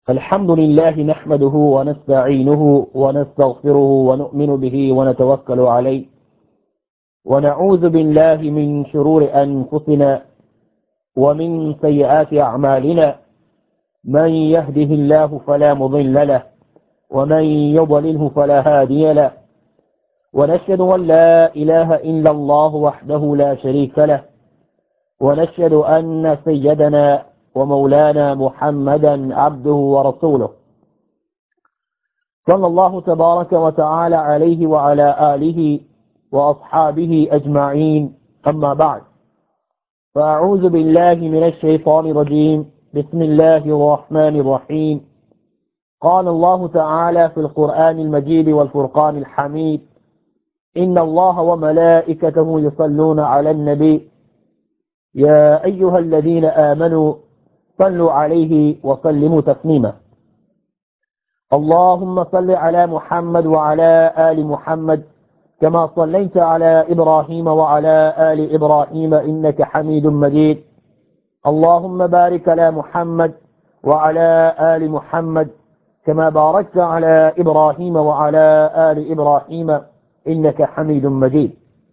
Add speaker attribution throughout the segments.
Speaker 1: الحمد لله نحمده ونستعينه ونستغفره ونؤمن به ونتوكل عليه ونعوذ بالله من شرور أنفسنا ومن سيئات أعمالنا من يهده الله فلا مضل له ومن يضلله فلا هادي له ونشهد أن لا إله إلا الله وحده لا شريك له ونشهد أن سيدنا ومولانا محمدا عبده ورسوله صلى الله تبارك وتعالى عليه وعلى آله وأصحابه أجمعين. أما بعد، فأعوذ بالله من الشيطان الرجيم. بسم الله الرحمن الرحيم. قال الله تعالى في القرآن المجيد والفرقان الحميد: إن الله وملائكته يصلون على النبي يا أيها الذين آمنوا صلوا عليه وسلموا تسليما. اللهم صل على محمد وعلى آل محمد كما صليت على إبراهيم وعلى آل إبراهيم إنك حميد مجيد. اللهم بارك على محمد وعلى آل محمد كما باركت على إبراهيم وعلى آل إبراهيم إنك حميد مجيد.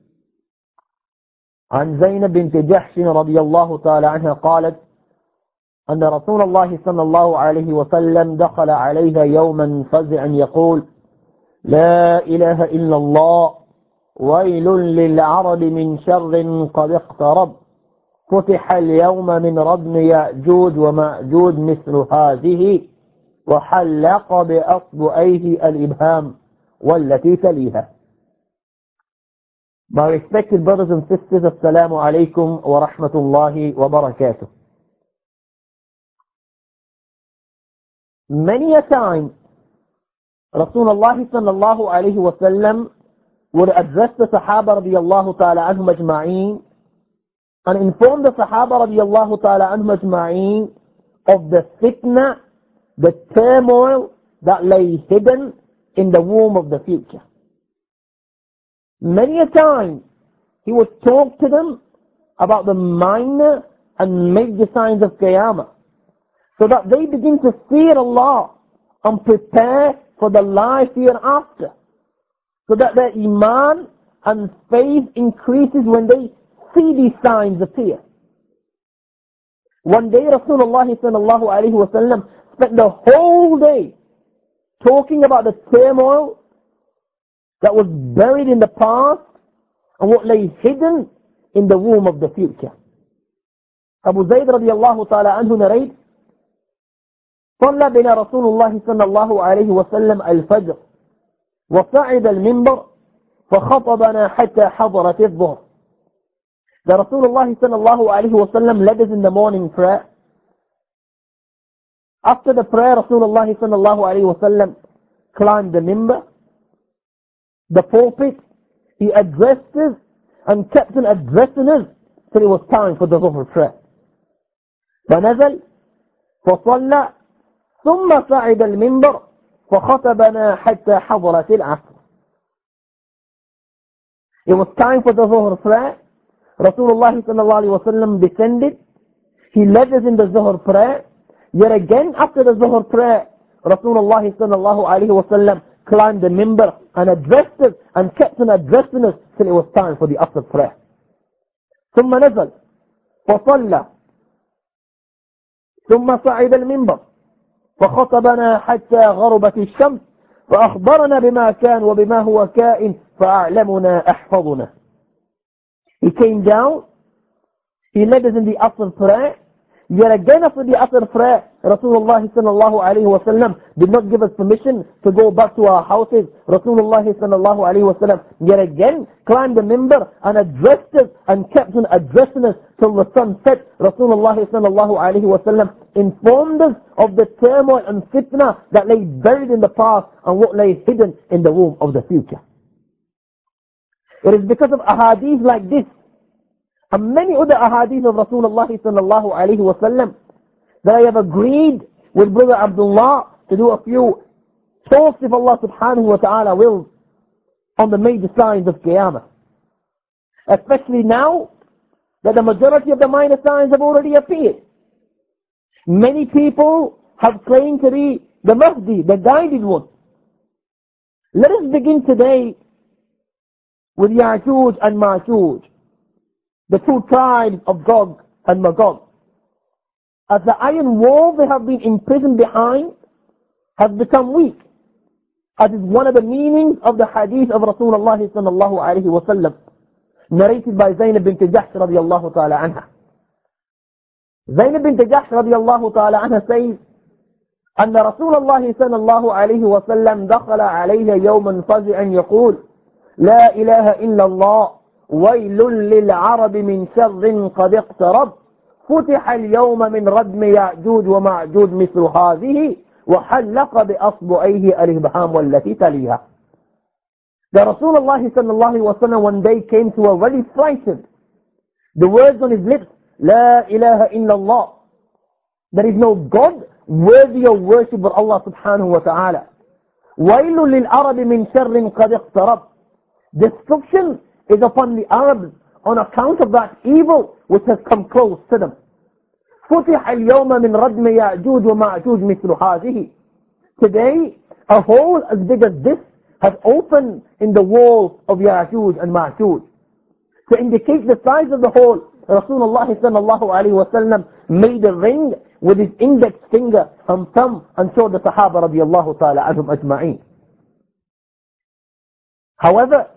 Speaker 1: عن زينب بنت جحش رضي الله تعالى عنها قالت أن رسول الله صلى الله عليه وسلم دخل عليها يوما فزعا يقول: لا إله إلا الله، ويل للعرب من شر قد اقترب، فتح اليوم من ردم يأجوج ومأجوج مثل هذه، وحلق بأصبعيه الإبهام والتي تليها. My respected brothers and sisters, Assalamu alaikum wa rahmatullahi wa barakatuh. Many a time, Rasulullah sallallahu alayhi wa sallam would address the Sahaba radiyallahu ta'ala anhum ajma'een and inform the Sahaba radiyallahu ta'ala anhum ajma'een of the fitna, the turmoil that lay hidden in the womb of the future. Many a time, he would talk to them about the minor and major signs of Qiyamah, so that they begin to fear Allah and prepare for the life hereafter, so that their iman and faith increases when they see these signs appear. One day Rasulullah sallallahu alaihi wasallam spent the whole day talking about the turmoil that was buried in the past and what lay hidden in the womb of the future. Abu Zayd radiyallahu ta'ala anhu narrates: صلى بنا رسول الله صلى الله عليه وسلم الفجر وصعد المنبر فخطبنا حتى حضرت الظهر. The Rasulullah صلى الله عليه وسلم led us in the morning prayer. After the prayer, Rasulullah صلى الله عليه وسلم climbed the minbar, the pulpit. He addressed us and kept on addressing us till it was time for the Dhuhr prayer. فنزل فصلى ثم صعد المنبر فخطبنا حتى حضرت العصر. It was time for the Dhuhr prayer. Rasulullah sallallahu alaihi wasallam descended. He led us in the Dhuhr prayer. Yet again after the Dhuhr prayer, Rasulullah sallallahu alaihi wasallam climbed the minbar and addressed us and kept on addressing us till it was time for the Asr prayer. ثم نزل فصلى ثم صعد المنبر فخطبنا حتى غربت الشمس فأخبرنا بما كان وبما هو كائن فأعلمنا أحفظنا. He came down, he led us in the Asr prayer. Yet again after the Asr prayer, Rasulullah sallallahu alayhi wa sallam did not give us permission to go back to our houses. Rasulullah sallallahu alayhi wa sallam yet again climbed the minbar and addressed us and kept on addressing us till the sun set. Rasulullah sallallahu alayhi wa sallam informed us of the turmoil and fitna that lay buried in the past and what lay hidden in the womb of the future. It is because of ahadith like this and many other ahadith of Rasulullah sallallahu alayhi wa sallam that I have agreed with Brother Abdullah to do a few talks, if Allah subhanahu wa ta'ala wills, on the major signs of Qiyamah. Especially now that the majority of the minor signs have already appeared. Many people have claimed to be the Mahdi, the guided one. Let us begin today with Ya'juj and Ma'juj, the two tribes of Gog and Magog. As the iron wall they have been imprisoned behind has become weak, as is one of the meanings of the hadith of Rasulullah sallallahu alayhi wa sallam, narrated by Zainab bint Jahsh radiyallahu ta'ala anha. Zainab bint Jahsh radiyallahu ta'ala anha says, أن رسول الله صلى الله عليه وسلم دخل عليها يوما فزعا يقول لا إله إلا الله ويل للعرب من شر قد اقترب فتح اليوم من ردم يأجوج ومأجوج مثل هذه وحلق بأصبعيه الإبهام والتي تليها. The Rasulullah sallallahu alayhi wa sallam one day came to her very frightened. The words on his lips, لا إله إلا الله. There is no God worthy of worship but Allah subhanahu wa ta'ala. وَيْلٌ لِلْعَرَبِ مِنْ شَرٍ قَدْ اقْتَرَبْ. Destruction is upon the Arabs on account of that evil which has come close to them. فُتِحَ الْيَوْمَ مِنْ رَدْمِ يَأْجُوجُ وَمَأْجُوجُ مِثْلُ هَذِهِ. Today, a hole as big as this has opened in the walls of Ya'juj and Ma'juj. To indicate the size of the hole, Rasulullah sallallahu alayhi wa sallam made a ring with his index finger and thumb and showed the Sahaba radiyallahu ta'ala anhum ajma'een. However,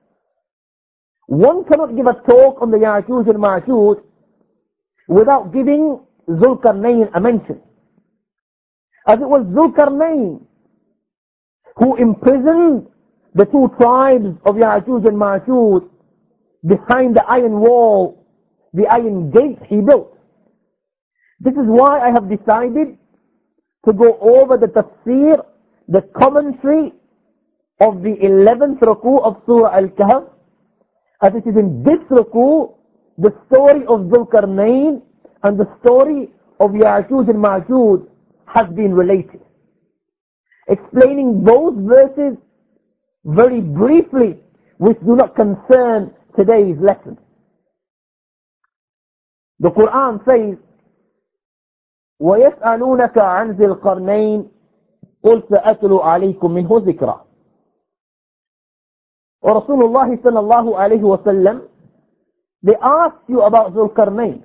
Speaker 1: one cannot give a talk on the Ya'juj and Ma'juj without giving Zulkarnain a mention. As it was Zulkarnain who imprisoned the two tribes of Ya'juj and Ma'juj behind the iron wall, the iron gate he built. This is why I have decided to go over the tafsir, the commentary of the 11th ruku of Surah Al-Kahf, as it is in this ruku, the story of Zulkarnain and the story of Ya'juj and Ma'juj has been related. Explaining those verses very briefly, which do not concern today's lesson. The Quran says, وَيَسْأَلُونَكَ عَنْ ذِي الْقَرْنَيْنِ قُلْ سَأَتْلُ عَلَيْكُمْ مِنْهُ ذِكْرًا. Or Rasulullah sallallahu alayhi wa sallam, they asked you about Zulkarnain.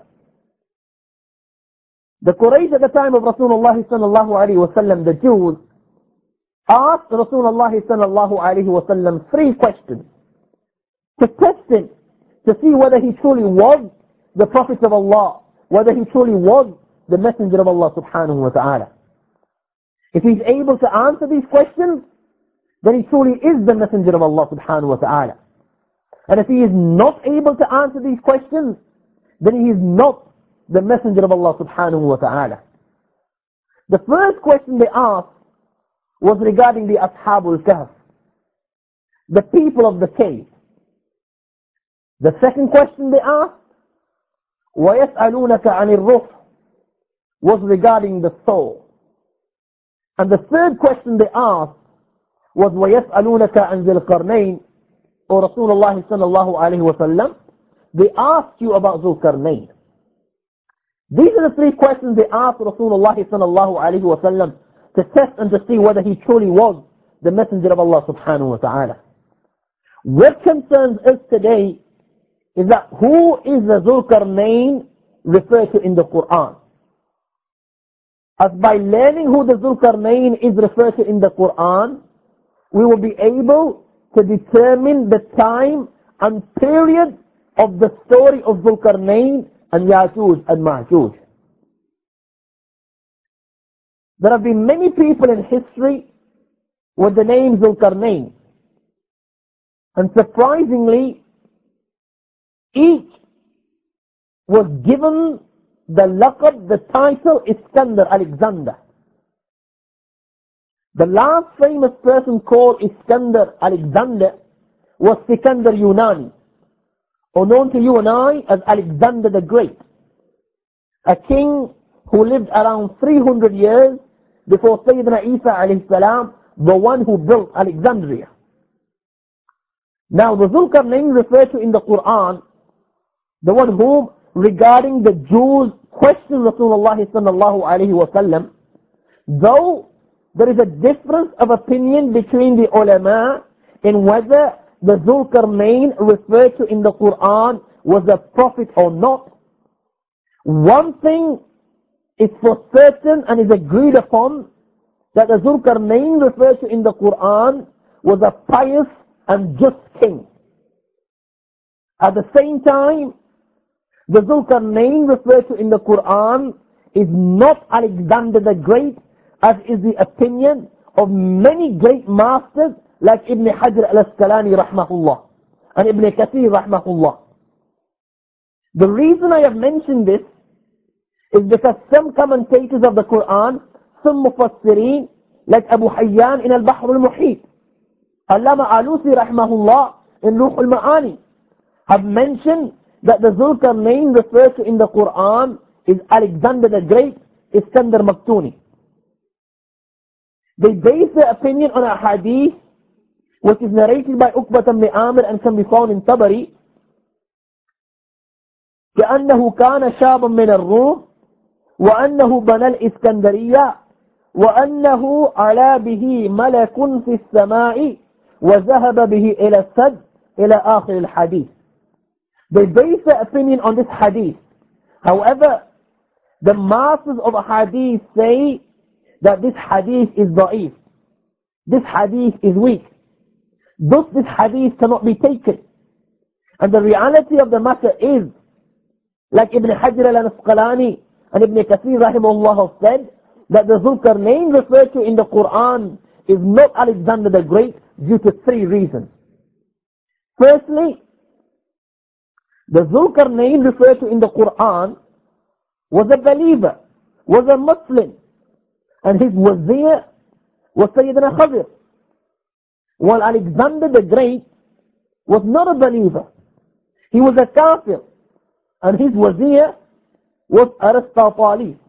Speaker 1: The Quraysh at the time of Rasulullah sallallahu alayhi wa sallam, the Jews, asked Rasulullah sallallahu alayhi wa sallam 3 questions to test him, to see whether he truly was the Prophet of Allah, whether he truly was the Messenger of Allah subhanahu wa ta'ala. If he's able to answer these questions, then he truly is the Messenger of Allah subhanahu wa ta'ala. And if he is not able to answer these questions, then he is not the Messenger of Allah subhanahu wa ta'ala. The first question they asked was regarding the Ashabul Kahf, the people of the cave. The second question they asked, وَيَسْأَلُونَكَ عَنِ الرُّحِ, was regarding the soul. And the third question they asked was وَيَسْأَلُونَكَ عَنْ ذِي الْقَرْنَيْنِ, or Rasulullah sallallahu alayhi wa sallam, they asked you about Zulkarnain. These are the 3 questions they asked Rasulullah sallallahu alayhi wa sallam to test and to see whether he truly was the Messenger of Allah subhanahu wa ta'ala. What concerns us today is that who is the Zulkarnain referred to in the Quran? As by learning who the Zulkarnain is referred to in the Quran, we will be able to determine the time and period of the story of Zulkarnain and Ya'juj and Ma'juj. There have been many people in history with the name Zulkarnain. And surprisingly, each was given the laqab, the title Iskandar, Alexander. The last famous person called Iskandar, Alexander, was Sikandar Yunani, or known to you and I as Alexander the Great, a king who lived around 300 years before Sayyidina Isa alayhi salam, the one who built Alexandria. Now the Zulkarnain referred to in the Quran, the one whom regarding the Jews questioned Rasulullah sallallahu alayhi wa sallam, Though there is a difference of opinion between the ulama in whether the Zulkarnain referred to in the Quran was a prophet or not, one thing is for certain and is agreed upon, that the Zulkarnain referred to in the Quran was a pious and just king. At the same time, the Zulkarnain referred to in the Quran is not Alexander the Great, as is the opinion of many great masters like Ibn Hajar al-Asqalani rahmahullah and Ibn Kathir rahmahullah. The reason I have mentioned this is because some commentators of the Quran, some mufassirin, like Abu Hayyan in Al-Bahr al-Muhit, Allama Alusi rahmahullah in Ruh al-Ma'ani, have mentioned that the Zulkarnain referred to in the Quran is Alexander the Great, Iskandar Maktuni. They base their opinion on a hadith which is narrated by Uqbah ibn Amir and can be found in Tabari. كأنه كان شابا من الروم وأنه بنى الإسكندرية وأنه علا به ملك في السماء وذهب به إلى السد إلى آخر الحديث. They base their opinion on this hadith. However, the masters of a hadith say that this hadith is da'if. This hadith is weak. Thus this hadith cannot be taken. And the reality of the matter is, like Ibn Hajar al-Asqalani and Ibn Kathir rahimahullah have said, that the Zulkarnain referred to in the Quran is not Alexander the Great due to three reasons. Firstly, the Zulkarnain referred to in the Quran was a believer, was a Muslim, and his wazir was Sayyidina Khadir. While Alexander the Great was not a believer. He was a kafir, and his wazir was Aristotle.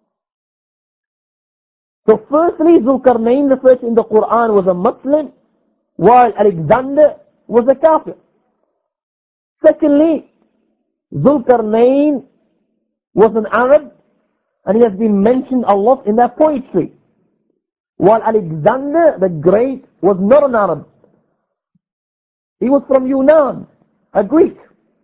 Speaker 1: So firstly, Zulkarnain referred to in the Quran was a Muslim, while Alexander was a kafir. Secondly, Zulkarnain was an Arab, and he has been mentioned a lot in their poetry, while Alexander the Great was not an Arab. He was from Yunnan, a Greek.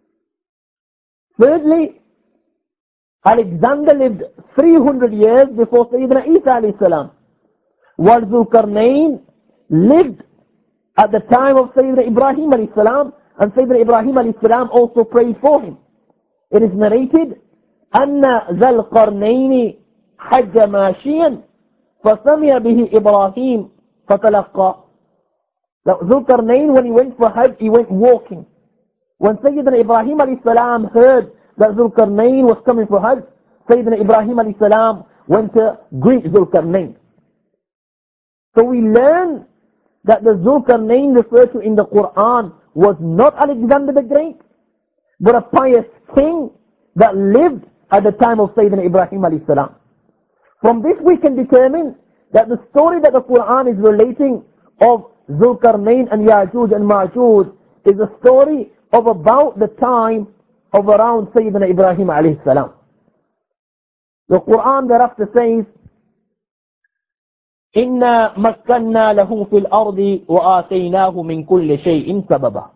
Speaker 1: Thirdly, Alexander lived 300 years before Sayyidina Isa alayhi salam, while Zulkarnain lived at the time of Sayyidina Ibrahim alayhi salam, and Sayyidina Ibrahim alayhi salam also prayed for him. It is narrated, أن ذا القرنين حج ماشيا فسمع به إبراهيم فتلقى. Zulkarnain, when he went for Hajj, he went walking. When Sayyidina Ibrahim alayhi salam heard that Zulkarnain was coming for Hajj, Sayyidina Ibrahim alayhi salam went to greet Zulkarnain. So we learn that the Zulkarnain referred to in the Quran was not Alexander the Great, but a pious king that lived at the time of Sayyidina Ibrahim alayhi salam. From this we can determine that the story that the Quran is relating of Zulkarnain and Ya'juj and Ma'juj is a story of about the time of around Sayyidina Ibrahim alayhi salam. The Quran thereafter says, إِنَّا مَكَّنَّا لَهُ فِي الْأَرْضِ وَآتَيْنَاهُ مِنْ كُلِّ شَيْءٍ سَبَبًا.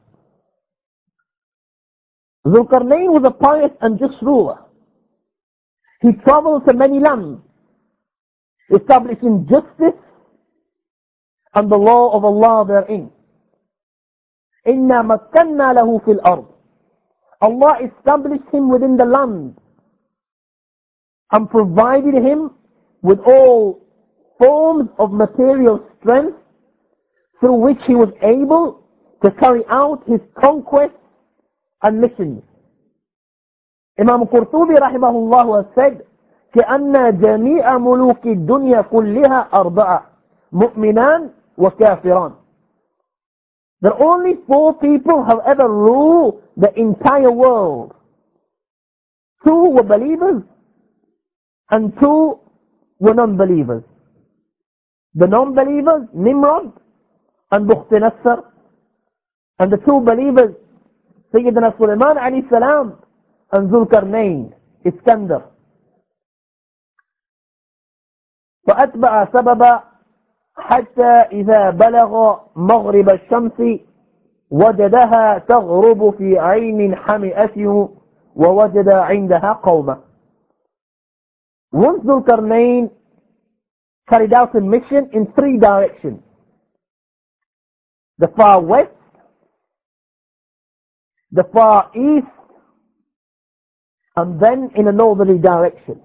Speaker 1: Zulkarnain was a pious and just ruler. He traveled to many lands, establishing justice and the law of Allah therein. إِنَّا مَكَّنَّا لَهُ فِي الْأَرْضِ. Allah established him within the land and provided him with all forms of material strength through which he was able to carry out his conquests and missions. Imam Qurtubi rahimahullah has said, كأن جميع ملوك الدنيا كلها أربعة مؤمنان وكافران. That only 4 people have ever ruled the entire world. 2 were believers and 2 were non-believers. The non-believers, Nimrod and Bukhtinasar, and the 2 believers, Sayyidina Sulaiman alayhi salam and Zulkarnain, Iskandar. فأتبع سببا حتى إذا بلغ مغرب الشمس وجدها تغرب في عين حمئة ووجد عندها قوما. Once Dhul-Qarnayn carried out a mission in 3 directions: the far west, the far east, and then in a northerly direction.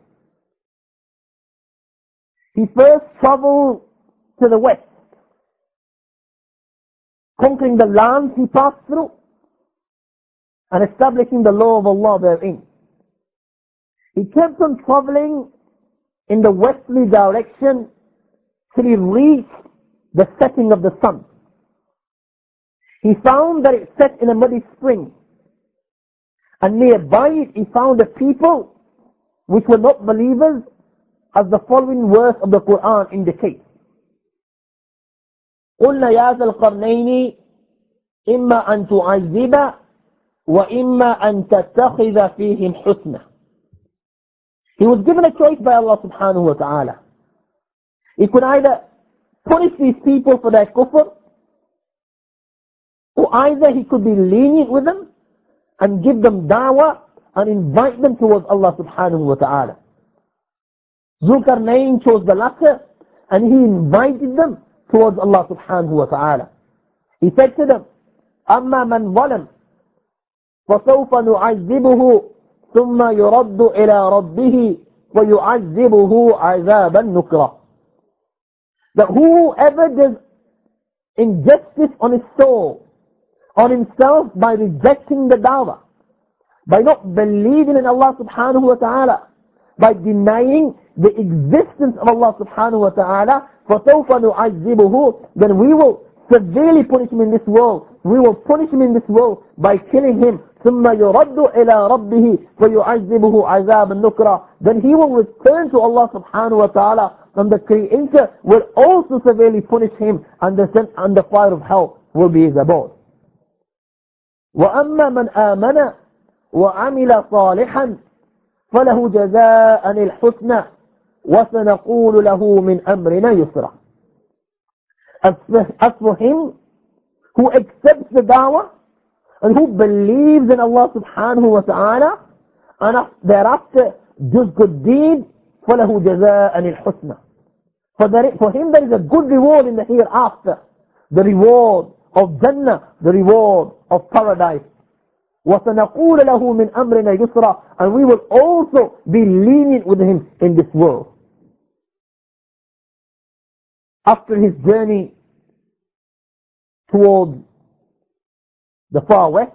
Speaker 1: He first traveled to the west, conquering the lands he passed through and establishing the law of Allah therein. He kept on traveling in the westerly direction till he reached the setting of the sun. He found that it set in a muddy spring, and nearby it he found a people which were not believers, as the following verse of the Quran indicates. قُلْنَا يَا ذَا الْقَرْنَيْنِ إِمَّا أَن تُعَذِّبَ وَإِمَّا أَن تَتَّخِذَ فِيهِمْ حُسْنًا. He was given a choice by Allah subhanahu wa ta'ala. He could either punish these people for their kufr, or either he could be lenient with them and give them da'wah and invite them towards Allah subhanahu wa ta'ala. Dhul-Qarnayn chose the latter, and he invited them towards Allah subhanahu wa ta'ala. He said to them, أَمَّا مَنْ ظَلَمْ فَسَوْفَ نُعَذِّبُهُ ثُمَّ يُرَدُّ إِلَى رَبِّهِ وَيُعَذِّبُهُ عَذَابًا نُكْرًا. That whoever does injustice on his soul, on himself, by rejecting the da'wah, by not believing in Allah subhanahu wa ta'ala, by denying the existence of Allah subhanahu wa ta'ala, فَسَوْفَ نُعَذِّبُهُ, then we will severely punish him in this world. We will punish him in this world by killing him. ثُمَّ يُرَدُّ إِلَى رَبِّهِ وَيُعَذِّبُهُ عَذَابًا نُكْرًا. Then he will return to Allah subhanahu wa ta'ala, and the Creator will also severely punish him, and the fire of hell will be his abode. وَأَمَّا مَنْ آمَنَ وَعَمِلَ صَالِحًا فَلَهُ جَزَاءً الْحُسْنَى وَسَنَقُولُ لَهُ مِنْ أَمْرِنَا يُسْرًا. As for him who accepts the da'wah and who believes in Allah subhanahu wa ta'ala and thereafter does good deeds, فَلَهُ جَزَاءً الْحُسْنَى. For him there is a good reward in the hereafter, the reward of Jannah, the reward of paradise. وَسَنَقُولُ لَهُ مِنْ أَمْرِنَا يُسْرًا. And we will also be lenient with him in this world. After his journey towards the far west,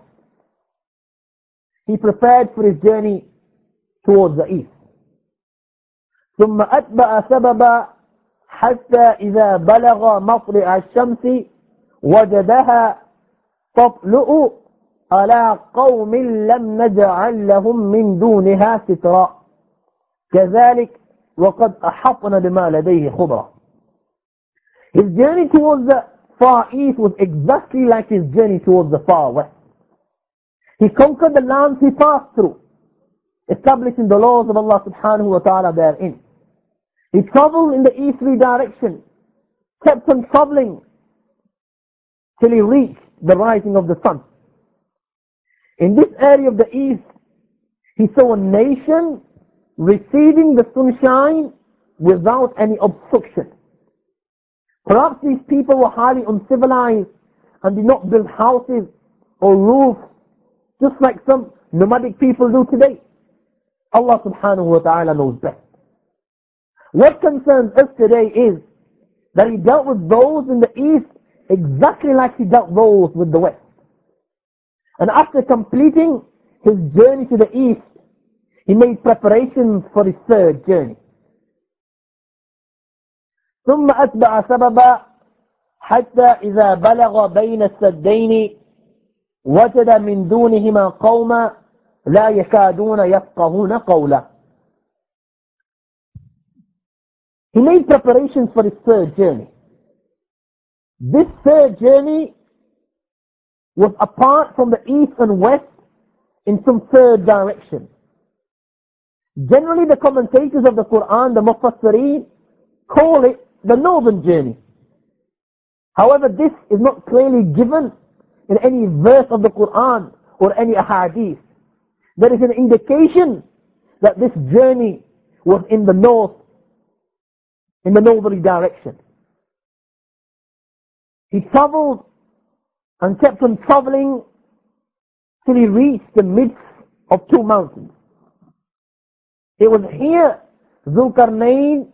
Speaker 1: he prepared for his journey towards the east. ثم أتبع سببا حتى إذا بلغ مطلع الشمس وجدها تطلع على قوم لم نجعل لهم من دونها سترا كذلك وقد أحطنا بما لديه خضرا. His journey towards the far east was exactly like his journey towards the far west. He conquered the lands he passed through, establishing the laws of Allah subhanahu wa ta'ala therein. He traveled in the easterly direction, kept on traveling till he reached the rising of the sun. In this area of the east, he saw a nation receiving the sunshine without any obstruction. Perhaps these people were highly uncivilized and did not build houses or roofs, just like some nomadic people do today. Allah subhanahu wa ta'ala knows best. What concerns us today is that he dealt with those in the east exactly like he dealt those with the west. And after completing his journey to the east, he made preparations for his third journey. ثم أتبع سببا حتى إذا بلغ بين السدين وجد من دونهما قوما لا يكادون يفقهون قولا. He made preparations for his third journey. This third journey was apart from the east and west in some third direction. Generally the commentators of the Quran, the Mufassirin, call it the northern journey. However, this is not clearly given in any verse of the Quran or any ahadith. There is an indication that this journey was in the north, in the northerly direction. He traveled and kept on traveling till he reached the midst of two mountains. It was here Zulkarnain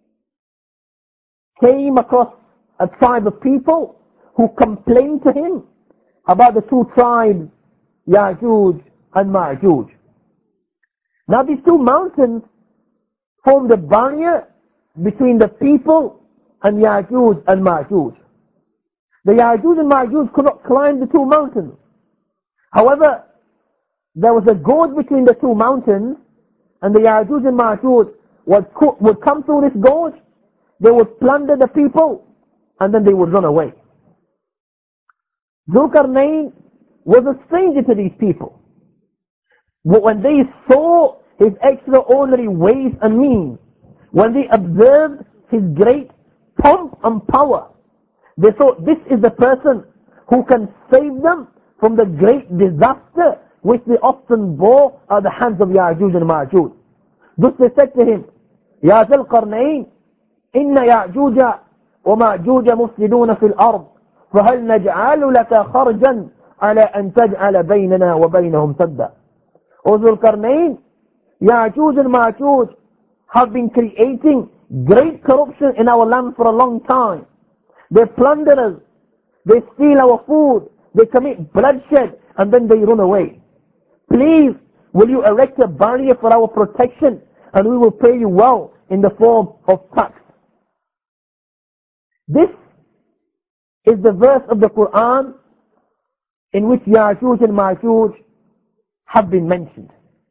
Speaker 1: came across a tribe of people who complained to him about the two tribes, Ya'juj and Ma'juj. Now these two mountains formed a barrier between the people and Ya'juj and Ma'juj. The Ya'juj and Ma'juj could not climb the two mountains. However, there was a gorge between the two mountains, and the Ya'juj and Ma'juj would come through this gorge, they would plunder the people, and then they would run away. Zulkarnain was a stranger to these people. But when they saw his extraordinary ways and means, when they observed his great pomp and power, they thought this is the person who can save them from the great disaster which they often bore at the hands of Ya'juj and Ma'juj. Thus they said to him, Ya Dhul Qarnayn, inna Ya'juja wa Ma'juja mufsiduna fil ard, fahal naj'alu laka kharjan ala an taj'ala baynana wa baynahum sadda. O Dhul Qarnayn, Ya'juj and Ma'juj have been creating great corruption in our land for a long time. They plunder us, they steal our food, they commit bloodshed, and then they run away. Please, will you erect a barrier for our protection, and we will pay you well in the form of tax. This is the verse of the Quran in which Ya'juj and Ma'juj have been mentioned.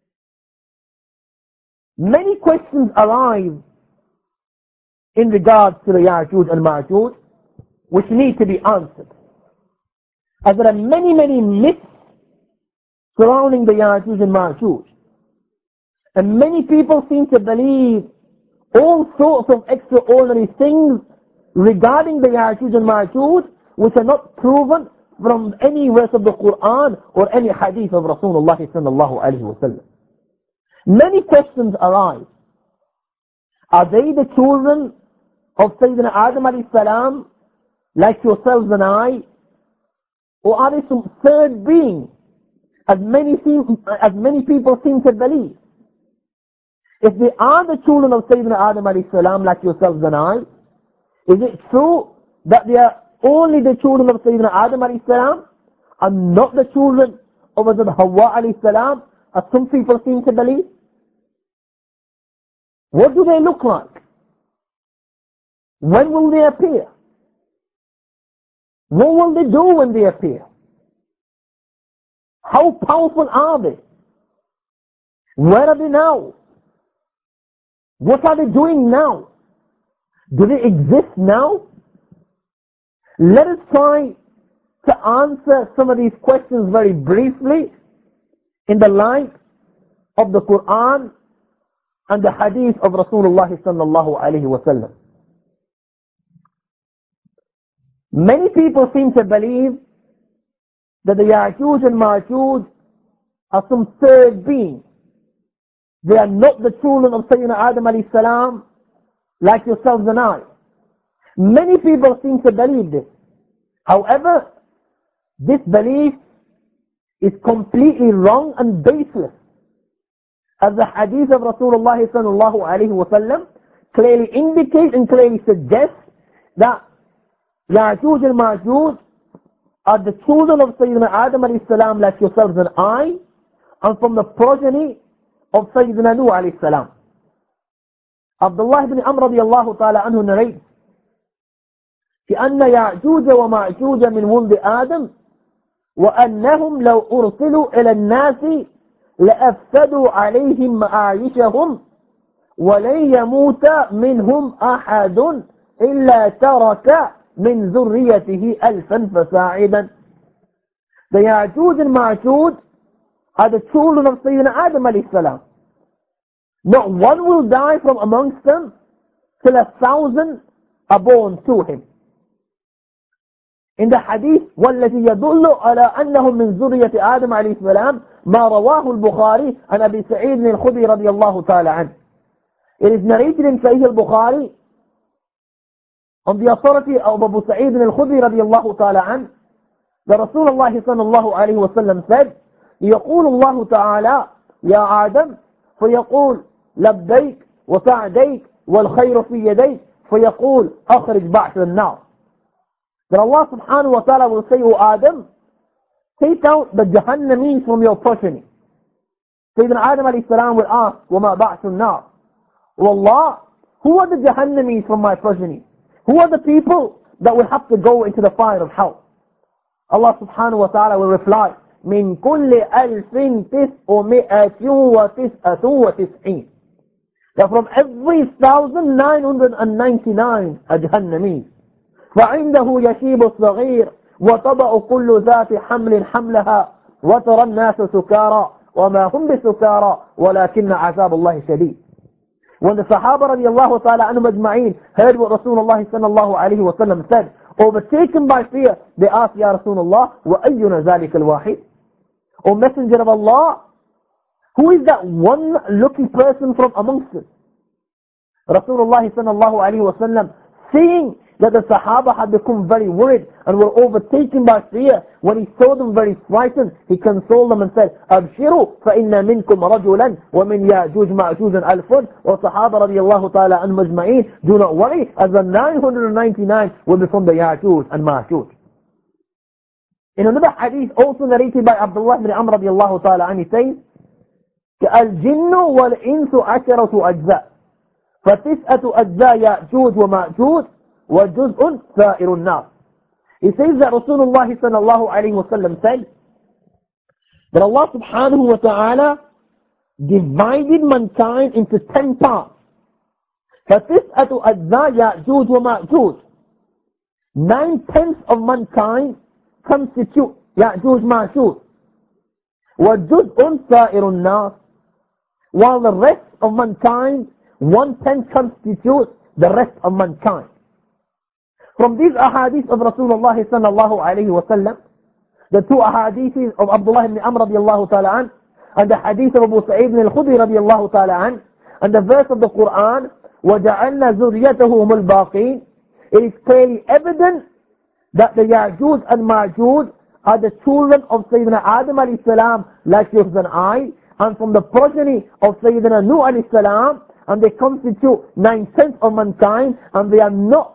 Speaker 1: Many questions arise in regards to the Ya'juj and Ma'juj which need to be answered. As there are many myths surrounding the Ya'juj and Ma'juj. And many people seem to believe all sorts of extraordinary things regarding the Ya'juj and Ma'juj which are not proven from any verse of the Quran or any hadith of Rasulullah sallallahu alaihi wasallam. Many questions arise. Are they the children of Sayyidina Adam alayhi salam, like yourselves and I? Or are they some third being, as many people seem to believe? If they are the children of Sayyidina Adam alayhi salam, like yourselves and I, is it true that they are only the children of Sayyidina Adam alayhi salam, and not the children of Hazrat Hawa alayhi salam, as some people seem to believe? What do they look like? When will they appear? What will they do when they appear? How powerful are they? Where are they now? What are they doing now? Do they exist now? Let us try to answer some of these questions very briefly in the light of the Quran and the hadith of Rasulullah sallallahu alaihi wasallam. Many people seem to believe that the Ya'juj and Ma'juj are some third being. They are not the children of Sayyidina Adam alayhi salam, like yourselves and I. Many people seem to believe this. However, this belief is completely wrong and baseless. As the hadith of Rasulullah sallallahu alaihi wasallam clearly indicates and clearly suggests that Ya'juj and Ma'juj are the children of Sayyidina Adam alayhi salam, like yourselves and I, and from the progeny of Sayyidina Nuh alayhi salam. Abdullah ibn Amr radiyallahu ta'ala anhu narrates, كأن يعجوج ومعجوج من ولد آدم وأنهم لو أرسلوا إلى الناس لأفسدوا عليهم معايشهم ولن يموت منهم أحد إلا ترك من ذريته ألفا فساعدا. The Ya'juj and Ma'juj are the children of Sayyidina Adam alayhi salam. Not one will die from amongst them till 1,000 are born to him. In the hadith, والذي يدل على أنهم من ذرية آدم عليه السلام ما رواه البخاري عن أبي سعيد الخدري رضي الله تعالى عنه. It is narrated in Sahih al-Bukhari on the authority of Abu Sa'id al-Khudri رضي الله تعالى عنه that Rasulullah صلى الله عليه وسلم said, يقول الله تعالى يا آدم فيقول لبيك وسعديك والخير في يديك فيقول أخرج بعث النار. That Allah subhanahu wa ta'ala will say, O Adam, take out the Jahannamis from your progeny. Sayyidina Adam alayhi salam will ask, وَمَا بَعْثُ النَّارِ? O Allah, who are the Jahannamis from my progeny? Who are the people that will have to go into the fire of hell? Allah subhanahu wa ta'ala will reply, مِن كُلِّ أَلْفٍ تِسْعُمِئَةٍ وَتِسْعِينَ. That from every 1,999 are Jahannamis. فعنده يشيب الصغير وتضع كل ذات حمل حملها وترى الناس سكارى وما هم بسكارى ولكن عذاب الله شديد. When the Sahaba radiallahu ta'ala anhum ajma'een heard what Rasulullah sallallahu alayhi wa sallam said, overtaken by fear, they asked, Ya Rasulullah, وَأَيُّنَا ذَلِكَ الْوَاحِدِ? O Messenger of Allah, who is that one lucky person from amongst us? Rasulullah sallallahu alayhi wa sallam, seeing that the Sahaba had become very worried and were overtaken by fear, when he saw them very frightened, he consoled them and said, أَبْشِرُوا فَإِنَّ مِنْكُمْ رَجُلًا وَمِنْ يَأْجُوجَ مَأْجُوجًا أَلْفٌ. O Sahaba radiallahu ta'ala anhum ajma'een, do not worry, as the 999 will be from the Ya'juj and Ma'juj. In another hadith also narrated by Abdullah ibn Amr radiallahu ta'ala anhu, he says, الْجِنُّ وَالْإِنسُ عَشَرَةُ أَجْزَاء فَتِسْأَةُ أَجْزَاء يَأْجُوجَ وَمَأْجُوجَ وَجُزْءٌ سَائِرُ النَّارِ. He says that Rasulullah sallallahu alayhi wa sallam said that Allah subhanahu wa ta'ala divided mankind into 10 parts. فَتِسْأَةُ أَجْزَاء يَأْجُوجَ وَمَأْجُوجَ. 9/10 of mankind constitute Ya'juj Ma'juj. وَجُزْءٌ سَائِرُ النَّارِ. While the rest of mankind, 1/10 constitutes the rest of mankind. From these ahadith of Rasulullah sallallahu alayhi wa sallam, the two ahadiths of Abdullah ibn Amr radiallahu ta'ala an, and the hadith of Abu Sa'id al-Khudri radiallahu ta'ala an, and the verse of the Quran, وَجَعَلْنَا ذُرِّيَّتَهُ هُمُ الْبَاقِينَ, it is clearly evident that the Ya'juj and Ma'juj are the children of Sayyidina Adam alayhi salam, like you and I, and from the progeny of Sayyidina Nuh alayhi salam, and they constitute 9/10 of mankind, and they are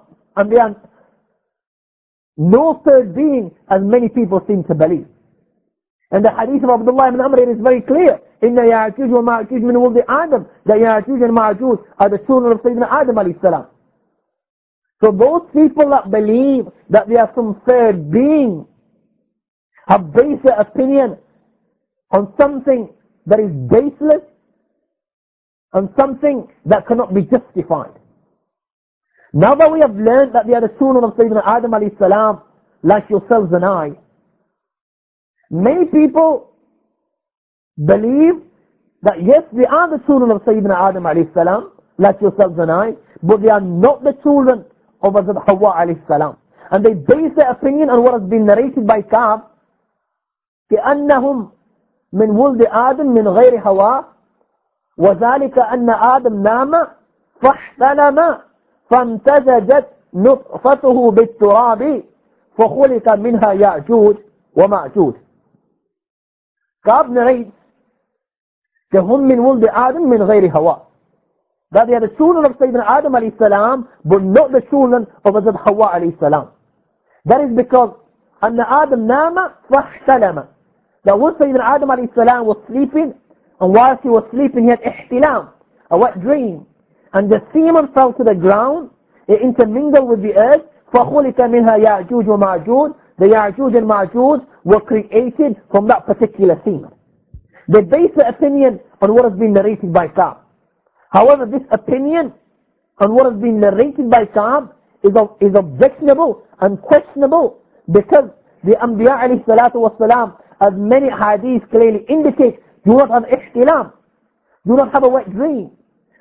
Speaker 1: no third being as many people seem to believe. And the hadith of Abdullah ibn Amr is very clear. Inna Ya'juj wa Ma'juj min wuldi Adam. The Ya'juj and Ma'juj are the children of Sayyidina Adam alayhi salam. So those people that believe that there are some third being have based their opinion on something that is baseless and something that cannot be justified. Now that we have learned that they are the children of Sayyidina Adam alayhi salam, like yourselves and I, many people believe that yes, they are the children of Sayyidina Adam alayhi salam, like yourselves and I, but they are not the children of Hazrat Hawa alayhi salam. And they base their opinion on what has been narrated by Ka'b, كأنهم من ولد آدم من غير هوى وذلك أن آدم نام فاحتلم فامتزجت نطفته بالتراب فخلق منها يأجوج ومأجوج. Ka'b narrates كهم من ولد آدم من غير هوى, that they are the children of Sayyidina Adam alayhi salam, but not the children of Hazrat Hawa alayhi salam. That is because أن آدم نام فاحتلم, that when Sayyidina Adam alayhi salam was sleeping, and whilst he was sleeping he had ihtilam, a wet dream, and the semen fell to the ground, it intermingled with the earth, فَخُلِكَ مِنْهَا يَعْجُوجُ وَمَعْجُوجُ. The Ya'juj and Ma'juj were created from that particular semen. They base their opinion on what has been narrated by Ka'b. However, this opinion on what has been narrated by Ka'b is objectionable and questionable, because the Anbiya alayhi salatu wasalam, as many hadiths clearly indicate, do not have ihtilam, do not have a wet dream.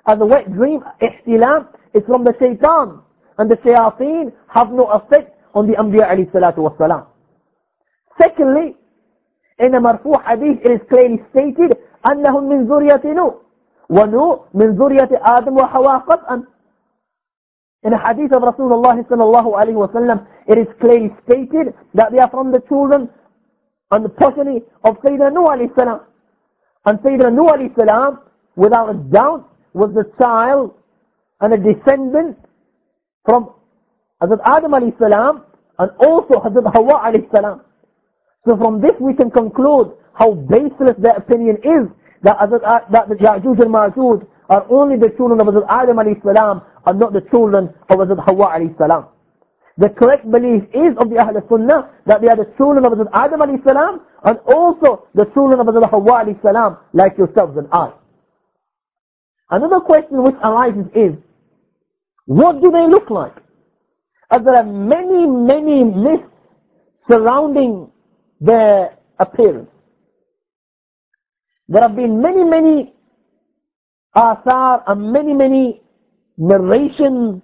Speaker 1: as a wet dream, ihtilam, is from the shaitan. And the shayateen have no effect on the Anbiya alayhi salatu wassalam. Secondly, in a marfu' hadith, it is clearly stated, أنهم من ذرية نوح ونوح من ذرية آدم وحواء قطعا. In a hadith of Rasulullah sallallahu alayhi wa sallam, it is clearly stated that they are from the children and the progeny of Sayyidina Nuh alayhi salam. And Sayyidina Nuh alayhi salam, without a doubt, was the child and a descendant from Hazrat Adam alayhi salam and also Hazrat Hawa alayhi salam. So from this we can conclude how baseless their opinion is that the Ya'juj and Ma'juj are only the children of Hazrat Adam alayhi salam and not the children of Hazrat Hawa alayhi salam. The correct belief is of the Ahl Sunnah that they are the children of Hazrat Adam alayhi salam and also the children of Hazrat Hawa alayhi salam, like yourselves and I. Another question which arises is, what do they look like? As there are many, many myths surrounding their appearance. There have been many, many athar and many, many narrations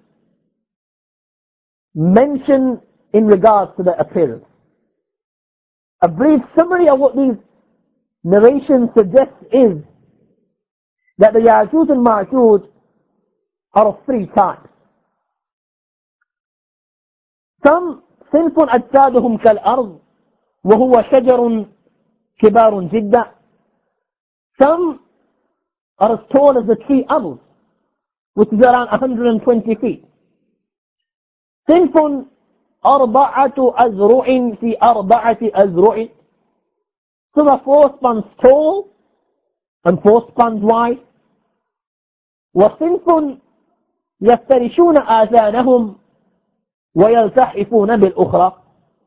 Speaker 1: mentioned in regards to their appearance. A brief summary of what these narrations suggest is that the Ya'juj and Ma'juj are of three types. Some صنف أجسادهم كالأرض وهو شجر كبار جدا. Some are as tall as the tree Abuz, which is around 120 feet. صنف أربعة أزرع في أربعة أزرع. Some are 4 spans tall and 4 spans wide. وصنف يفترشون آذانهم ويلتحفون بالأخرى.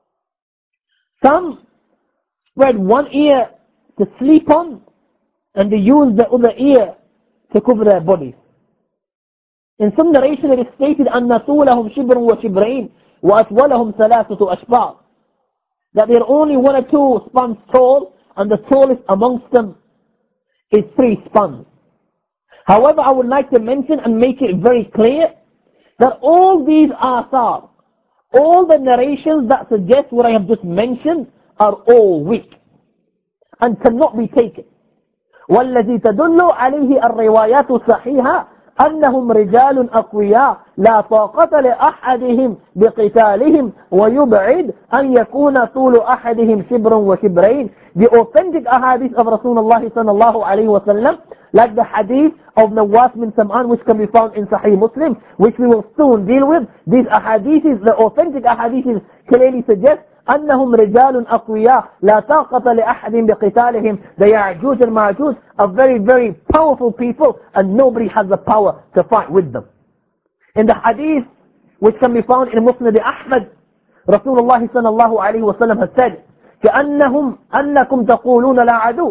Speaker 1: Some spread one ear to sleep on and they use the other ear to cover their bodies. In some narration it is stated أن طولهم شبر وشبرين وأطولهم ثلاثة أشبار, that they are only 1 or 2 spans tall and the tallest amongst them is 3 spans. However, I would like to mention and make it very clear that all these athar, all the narrations that suggest what I have just mentioned are all weak and cannot be taken. والذي تدل عليه الروايات الصحيحة أنهم رجال أقوياء لا طاقة لأحدهم بقتالهم ويبعد أن يكون طول أحدهم شبر وشبرين. The authentic ahadith of Rasulullah sallallahu alayhi wa sallam, like the hadith of Nawas bin Sam'an, which can be found in Sahih Muslim, which we will soon deal with. These ahadiths, the authentic ahadiths, clearly suggest أنهم رجال أقوياء لا طاقة لأحد بقتالهم. The Ya'juj and Ma'juj are very, very powerful people and nobody has the power to fight with them. In the hadith, which can be found in Musnad Ahmad, Rasulullah sallallahu alayhi wa sallam has said, أنكم تقولون لا عدو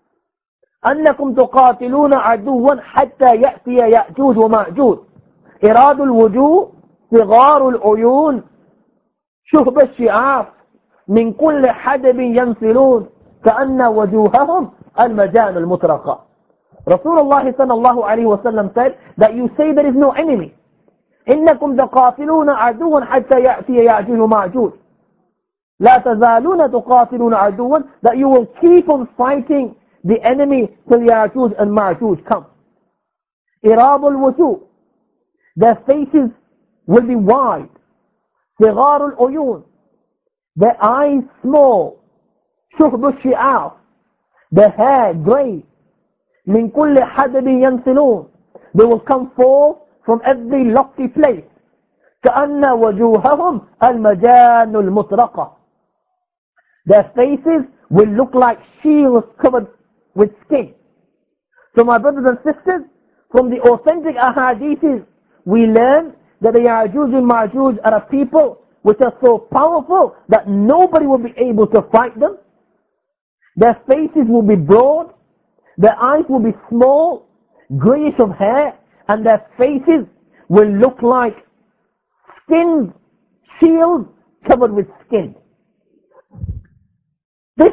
Speaker 1: أنكم تقاتلون عدوا حتى يأتي يأجوج ومأجوج إراد الوجوه صغار العيون شهب الشعار من كل حدب ينسلون كأن وجوههم المجان المطرقة. Rasulullah sallallahu alayhi wa sallam said that you say there is no enemy. إنكم تقاتلون عدوا حتى يأتي يأجوج ومأجوج. لا تزالون تقاتلون عدوا, that you will keep on fighting the enemy till Ya'juj and Ma'juj come. إراب الوجوه, their faces will be wide. صغار العيون, their eyes small. شهب الشعار, their hair grey. من كل حدب ينسلون, they will come forth from every lofty place. كأن وجوههم المجان المطرقة, their faces will look like shields covered with skin. So my brothers and sisters, from the authentic ahadiths, we learn that the Ya'juj and Ma'juj are a people which are so powerful that nobody will be able to fight them. Their faces will be broad, their eyes will be small, greyish of hair, and their faces will look like skins, shields covered with skin. This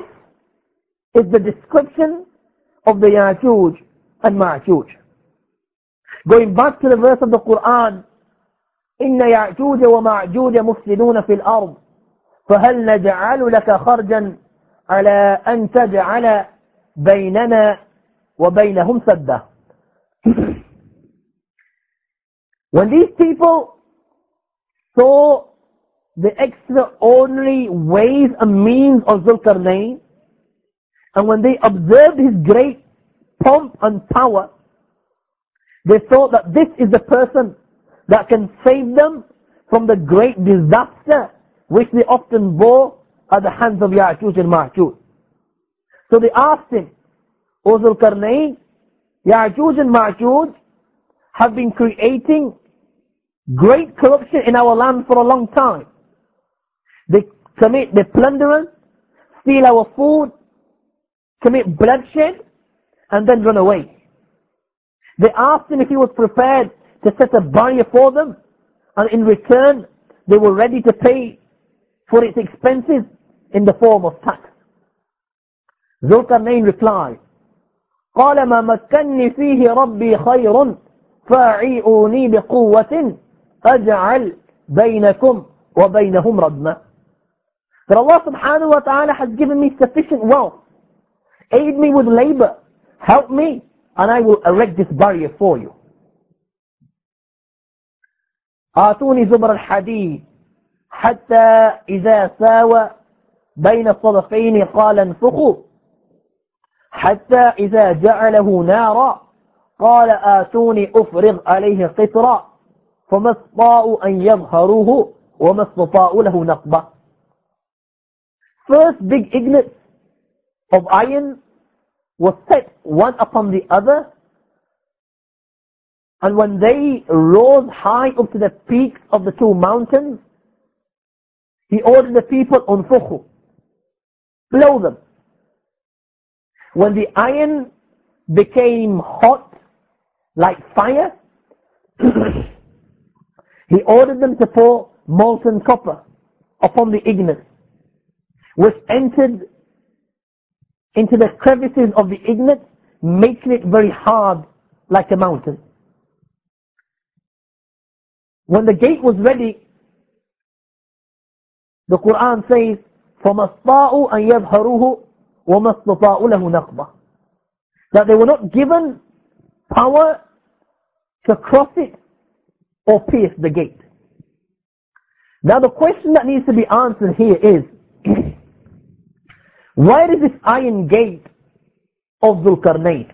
Speaker 1: is the description of the Ya'juj and Ma'juj. Going back to the verse of the Quran, إن يعجوج ومعجوج مفسدون في الأرض فهل نجعل لك خرجا على أن تجعل بيننا وبينهم سدا. When these people saw the extraordinary ways and means of Zulkarnain, and when they observed his great pomp and power, they thought that this is the person that can save them from the great disaster which they often bore at the hands of Ya'juj and Ma'juj. So they asked him, O Zulkarnain, Ya'juj and Ma'juj have been creating great corruption in our land for a long time. They plunder us, steal our food, commit bloodshed, and then run away. They asked him if he was prepared to set a barrier for them, and in return they were ready to pay for its expenses in the form of tax. Zulkarnain replied, قال ما مكنني فيه ربي خير فاعيئوني بقوة أجعل بينكم وبينهم ردما. That Allah subhanahu wa ta'ala has given me sufficient wealth. Aid me with labor. Help me, and I will erect this barrier for you. آتوني زبر الحديد حتى إذا ساوى بين الصدفين قال انفخوا حتى إذا جعله نارا قال آتوني أفرغ عليه قطرا فما استطاعوا أن يظهروه وما استطاعوا له نقبة. First big ignits of iron was set one upon the other, and when they rose high up to the peaks of the two mountains, he ordered the people, unfukhu, blow them. When the iron became hot like fire, he ordered them to pour molten copper upon the ignite, which entered into the crevices of the ignite, making it very hard like a mountain. When the gate was ready, the Quran says, فَمَا اسْطَاعُوا أَن يَظْهَرُوهُ وَمَا اسْتَطَاعُوا لَهُ نَقْبَةً, that they were not given power to cross it or pierce the gate. Now the question that needs to be answered here is, where is this iron gate of Zulkarnain?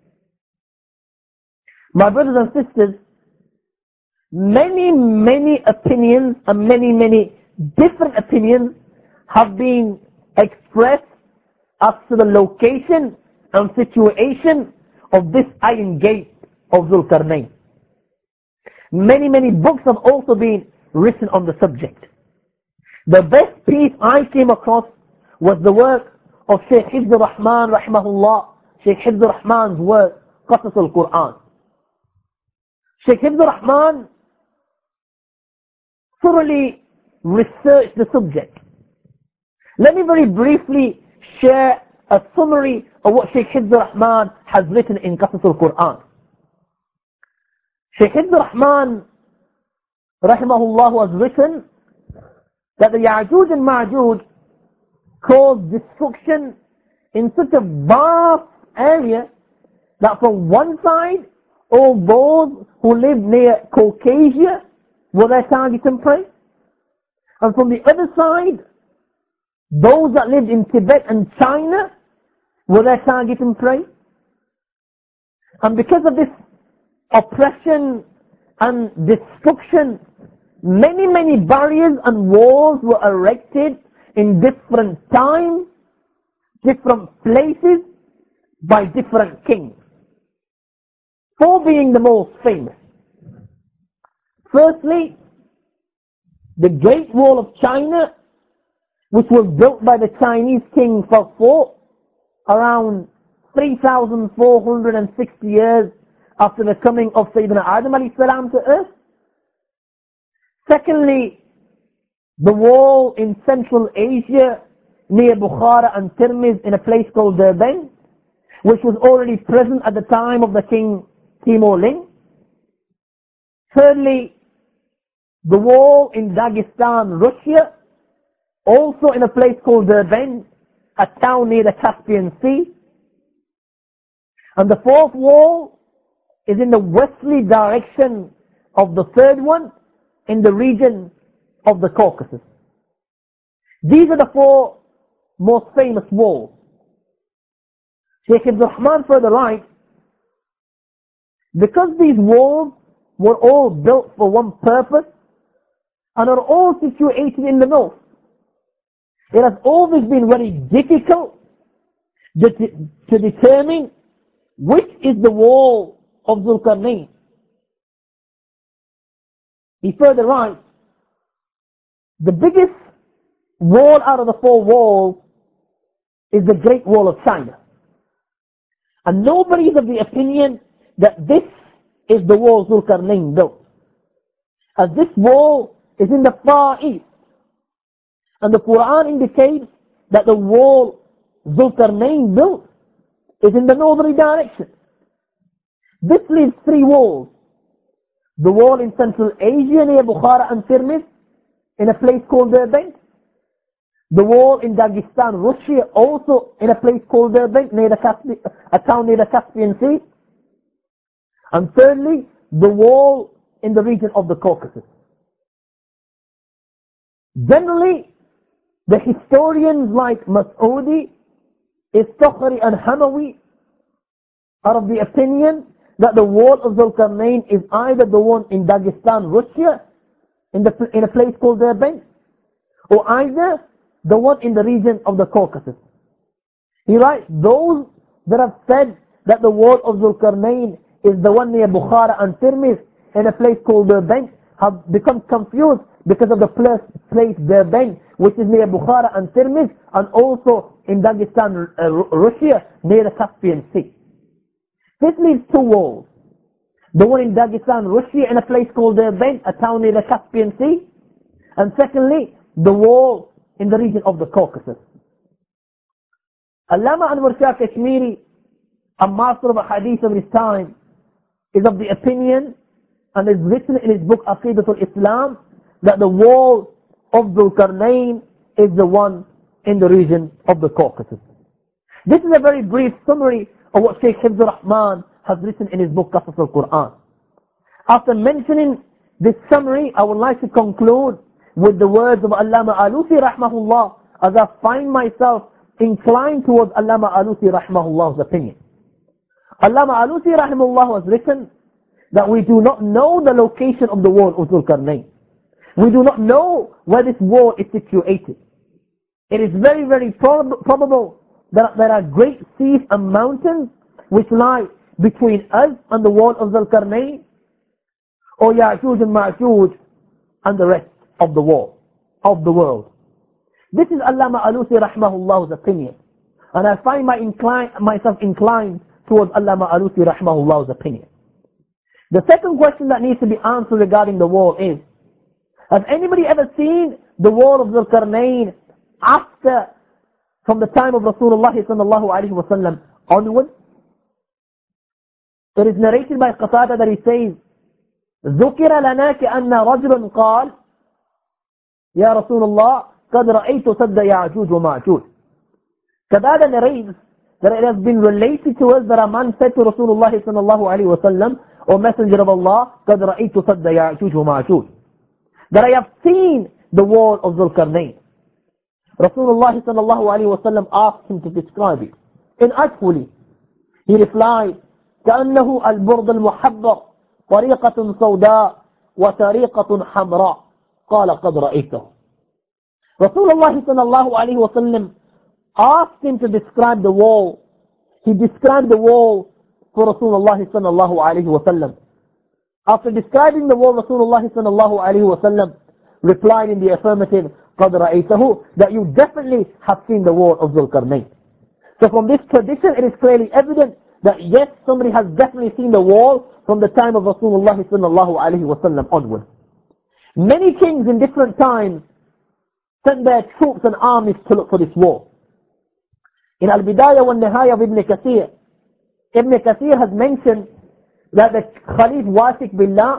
Speaker 1: My brothers and sisters, many opinions and many different opinions have been expressed as to the location and situation of this iron gate of Zulkarnain. Many books have also been written on the subject. The best piece I came across was the work of Shaykh Hifz al-Rahman rahimahullah, Shaykh Hifz al-Rahman's work, Qasas al-Quran. Shaykh Hifz al-Rahman thoroughly researched the subject. Let me very briefly share a summary of what Shaykh Hifz al-Rahman has written in Qasas al-Quran. Shaykh Hifz al-Rahman rahimahullah has written that the Ya'juj and Ma'juj caused destruction in such a vast area that from one side, all those who lived near Caucasia were their target and prey, and from the other side, those that lived in Tibet and China were their target and prey. And because of this oppression and destruction, many barriers and walls were erected in different times, different places, by different kings. Four being the most famous. Firstly, the Great Wall of China, which was built by the Chinese king Fakfo around 3,460 years after the coming of Sayyidina Adam alayhi salam to earth. Secondly, the wall in Central Asia near Bukhara and Tirmiz in a place called Derbent, which was already present at the time of the king Timur Lenk. Thirdly, the wall in Dagestan, Russia, also in a place called Derbent, a town near the Caspian Sea. And the fourth wall is in the westerly direction of the third one, in the region of the Caucasus. These are the four most famous walls. Shaykh Abdul Rahman further writes, because these walls were all built for one purpose and are all situated in the north, it has always been very difficult to determine which is the wall of Zulkarnain. He further writes, the biggest wall out of the four walls is the Great Wall of China. And nobody is of the opinion that this is the wall Zulkarnain built, as this wall is in the far east. And the Quran indicates that the wall Zulkarnain built is in the northerly direction. This leaves three walls. The wall in Central Asia near Bukhara and Tirmiz, in a place called Derbent. The wall in Dagestan, Russia, also in a place called Derbent, near a town near the Caspian Sea. And thirdly, the wall in the region of the Caucasus. Generally, the historians like Mas'udi, Istakhari and Hamawi are of the opinion that the wall of Zulkarnain is either the one in Dagestan, Russia, in a place called Derbent, or either the one in the region of the Caucasus. He writes, those that have said that the wall of Zulkarnain is the one near Bukhara and Tirmiz in a place called Derbent have become confused because of the place Derbent, which is near Bukhara and Tirmiz, and also in Dagestan, Russia, near the Caspian Sea. This leaves two walls. The one in Dagestan, Russia, in a place called Derbent, a town near the Caspian Sea. And secondly, the wall in the region of the Caucasus. Allama Anwar Shah Kashmiri, a master of hadith of his time, is of the opinion, and is written in his book Aqidatul Islam, that the wall of Zulkarnain is the one in the region of the Caucasus. This is a very brief summary of what Shaykh Abdul Rahman has written in his book Qasas al-Quran. After mentioning this summary, I would like to conclude with the words of Allama Alusi rahmahullah, as I find myself inclined towards Allama Alusi rahmahullah's opinion. Allama Alusi rahimahullah has written that we do not know the location of the wall of Zulkarnain. We do not know where this wall is situated. It is very, very probable that there are great seas and mountains which lie between us and the wall of Zulkarnain, or Ya'juj and Ma'juj and the rest of the wall, of the world. This is Allama Alusi rahmahullah's opinion. And I find myself inclined towards Allama Alusi rahmahullah's opinion. The second question that needs to be answered regarding the wall is, has anybody ever seen the wall of Zulkarnain from the time of Rasulullah sallallahu alayhi wa sallam onward? It is narrated by Qatada that he says, ذكر لنا كأن رجل قال يا رسول الله قد رأيت سد يعجوج ومعجوج. Qatada narrates that it has been related to us that a man said to Rasulullah sallallahu alayhi wa sallam, O Messenger of Allah, قد رأيت سد يعجوج ومعجوج, that I have seen the wall of Zulkarnain. Rasulullah sallallahu alayhi wa sallam asked him to describe it. Inartfully, he replied, كأنه البرد المحبر طريقة سوداء وطريقة حمراء قال قد رأيته. Rasulullah sallallahu alayhi wa sallam asked him to describe the wall. He described the wall for Rasulullah sallallahu alayhi wa sallam. After describing the wall, Rasulullah sallallahu alayhi wa sallam replied in the affirmative, قَدْ رَأَيْتَهُ, that you definitely have seen the wall of Zulkarnain. So from this tradition, it is clearly evident that yes, somebody has definitely seen the wall from the time of Rasulullah sallallahu alayhi wa sallam onward. Many kings in different times sent their troops and armies to look for this wall. In Al-Bidayah wa Nihaya of Ibn Kathir has mentioned that the Khalif Wasiq Billah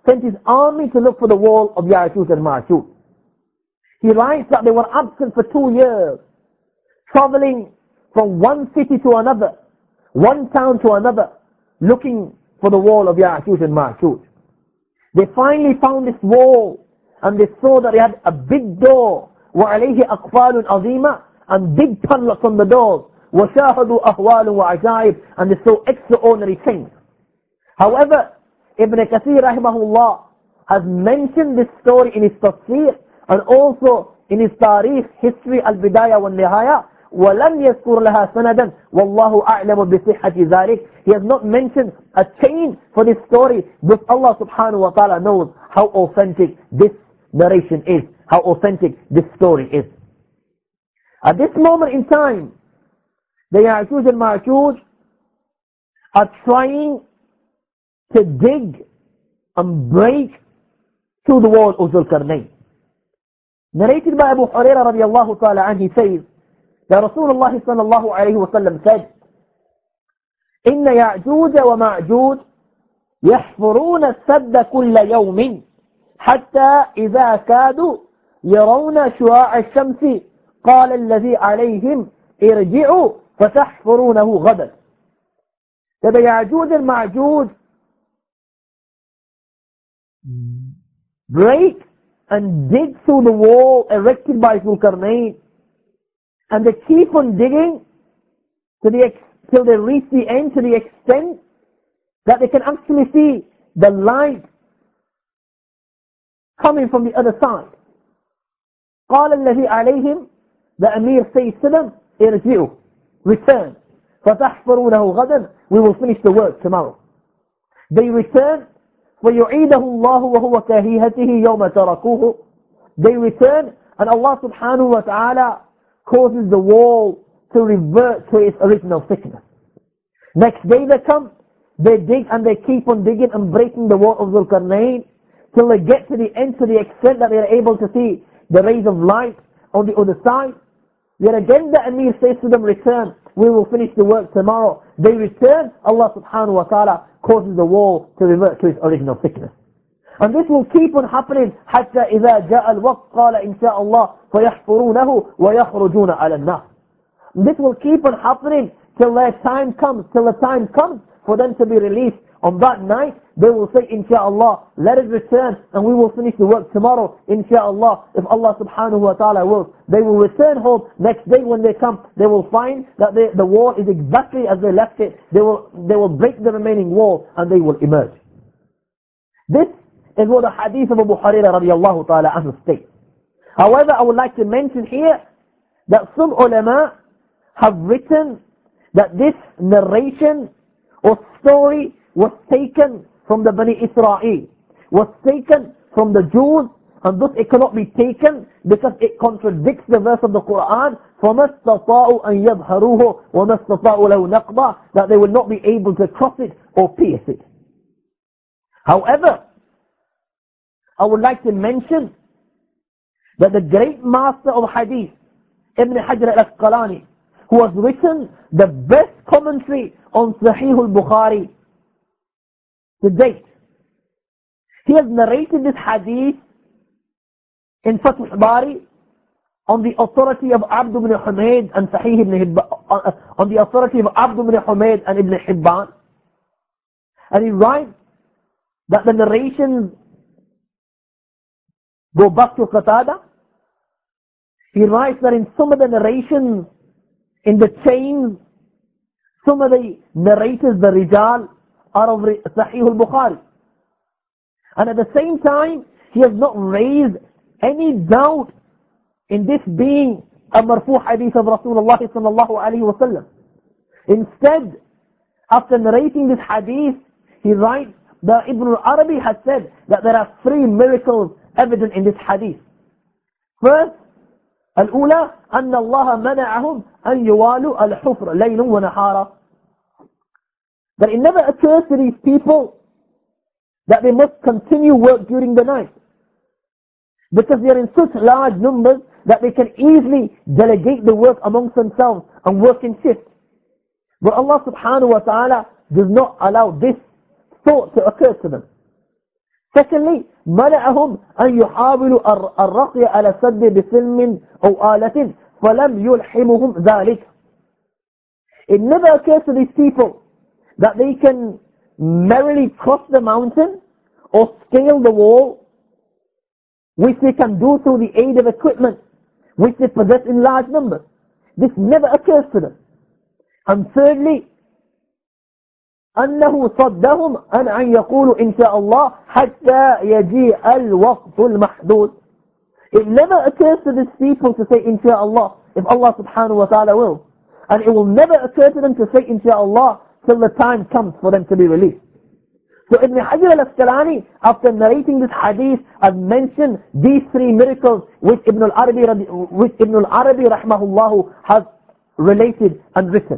Speaker 1: sent his army to look for the wall of Ya'juj and Ma'juj. He writes that they were absent for 2 years, traveling from one city to another, one town to another, looking for the wall of Ya'juj and Ma'juj. They finally found this wall, and they saw that it had a big door, وَعَلَيْهِ أَقْفَالٌ عَظِيمًا, and big padlocks on the doors, وَشَاهَدُوا أَهْوَالٌ وَعَجَائِبٌ, and they saw extraordinary things. However, Ibn Kathir rahimahullah has mentioned this story in his tafsir and also in his tarikh, history, al-bidayah wal-nihaya, وَلَمْ يَذْكُرْ لَهَا سَنَدًا وَاللَّهُ أَعْلَمُ بِصِحَّةِ ذَلِكَ. He has not mentioned a chain for this story, but Allah subhanahu wa ta'ala knows how authentic this narration is, how authentic this story is. At this moment in time, the Ya'juj and Ma'juj are trying to dig and break through the wall of Zulkarnain. Narrated by Abu Hurairah radiallahu ta'ala anhu, he says that Rasulullah sallallahu alayhi wa sallam said, إن يعجوج ومعجوج يحفرون السد كل يوم حتى إذا كادوا يرون شعاع الشمس قال الذي عليهم ارجعوا فتحفرونه غدا. That the Ya'juj and Ma'juj break and dig through the wall erected by Zulkarnain, and they keep on digging till they reach the end, to the extent that they can actually see the light coming from the other side. قال الذي عليهم, the Amir says to them, ارجعوا, return, فتحفرونه غدا, we will finish the work tomorrow. They return, ويعيده الله وهو كهيهته يوم تركوه. They return, and Allah subhanahu wa ta'ala causes the wall to revert to its original thickness. Next day they come, they dig and they keep on digging and breaking the wall of Zulkarnain till they get to the end, to the extent that they are able to see the rays of light on the other side. Yet again the Amir says to them, return, we will finish the work tomorrow. They return, Allah subhanahu wa ta'ala causes the wall to revert to its original thickness. And this will keep on happening حتى إذا جاء الوقت قال إن شاء الله فيحفرونه ويخرجون على النار. This will keep on happening till the time comes for them to be released. On that night, they will say, Insha'Allah, let us return and we will finish the work tomorrow. Insha'Allah, if Allah subhanahu wa ta'ala wills. They will return home. Next day when they come, they will find that the wall is exactly as they left it. They will break the remaining wall and they will emerge. This is what the hadith of Abu Hurairah radiallahu ta'ala anhu states. However, I would like to mention here that some ulama have written that this narration or story was taken from the Bani Israel, was taken from the Jews, and thus it cannot be taken because it contradicts the verse of the Quran, فَمَا اسْتَطَاعُوا أَن يَظْهَرُوهُ وَمَا اسْتَطَاعُوا لَهُ نَقْضًا, that they will not be able to cross it or pierce it. However, I would like to mention that the great master of hadith, Ibn Hajar al-Asqalani, who has written the best commentary on Sahih al-Bukhari to date, he has narrated this hadith in Fath al-Bari on the authority of Abd ibn Humayd and Sahih ibn Hibban, on the authority of Abd ibn Humayd and Ibn Hibban. And he writes that the narrations go back to Qatada. He writes that in some of the narrations, in the chains, some of the narrators, the Rijal, are of Sahih al-Bukhari. And at the same time, he has not raised any doubt in this being a marfu' hadith of Rasulullah sallallahu alayhi wa sallam. Instead, after narrating this hadith, he writes that Ibn al-Arabi has said that there are 3 miracles evident in this hadith. First, الأولى أن الله منعهم أن يوالوا الحفر ليل ونهارا. That it never occurs to these people that they must continue work during the night, because they are in such large numbers that they can easily delegate the work amongst themselves and work in shifts. But Allah subhanahu wa ta'ala does not allow this thought to occur to them. Secondly, منعهم أن يحاولوا الرقي على السد بسلم أو آلة فلم يلحمهم ذلك. It never occurs to these people that they can merrily cross the mountain or scale the wall, which they can do through the aid of equipment, which they possess in large numbers. This never occurs to them. And thirdly, أنه صدهم عن أن يقولوا إن شاء الله حتى يجيء الوقت المحدود. It never occurs to these people to say inshaAllah if Allah subhanahu wa ta'ala will. And it will never occur to them to say inshaAllah till the time comes for them to be released. So Ibn Hajar al-Asqalani, after narrating this hadith, has mentioned these three miracles which Ibn al-Arabi rahmahullah has related and written.